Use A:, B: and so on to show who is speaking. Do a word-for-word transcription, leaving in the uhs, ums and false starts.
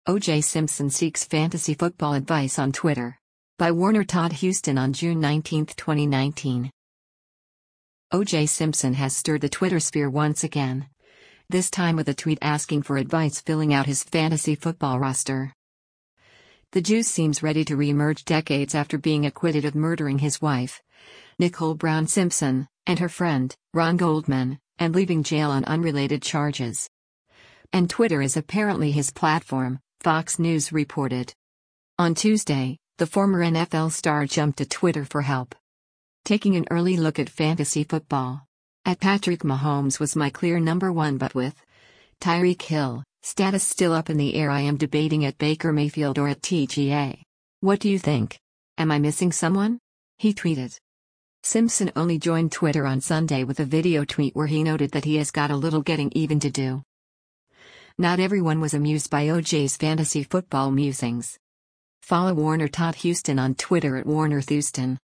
A: O J Simpson seeks fantasy football advice on Twitter. By Warner Todd Huston on June nineteenth, twenty nineteen. O J Simpson has stirred the Twitter sphere once again. This time with a tweet asking for advice filling out his fantasy football roster. The Jew seems ready to re-emerge decades after being acquitted of murdering his wife, Nicole Brown Simpson, and her friend, Ron Goldman, and leaving jail on unrelated charges. And Twitter is apparently his platform, Fox News reported. On Tuesday, the former N F L star jumped to Twitter for help. Taking an early look at fantasy football. At Patrick Mahomes was my clear number one, but with Tyreek Hill, status still up in the air, I am debating at Baker Mayfield or at T G A. What do you think? Am I missing someone? He tweeted. Simpson only joined Twitter on Sunday with a video tweet where he noted that he has got a little getting even to do. Not everyone was amused by O J's fantasy football musings. Follow Warner Todd Huston on Twitter at Warner Thuston.